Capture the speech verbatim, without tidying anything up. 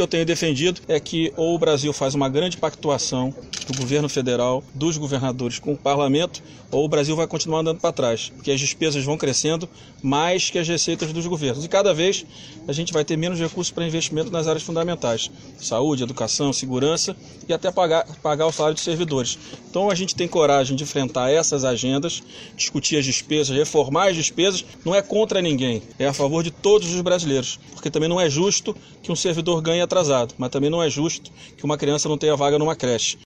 que eu tenho defendido é que ou o Brasil faz uma grande pactuação do governo federal, dos governadores com o parlamento, ou o Brasil vai continuar andando para trás, porque as despesas vão crescendo mais que as receitas dos governos. E cada vez a gente vai ter menos recursos para investimento nas áreas fundamentais, saúde, educação, segurança e até pagar, pagar o salário dos servidores. Então a gente tem coragem de enfrentar essas agendas, discutir as despesas, reformar as despesas, não é contra ninguém, é a favor de todos os brasileiros, porque também não é justo que um servidor ganhe atrasado, mas também não é justo que uma criança não tenha vaga numa creche.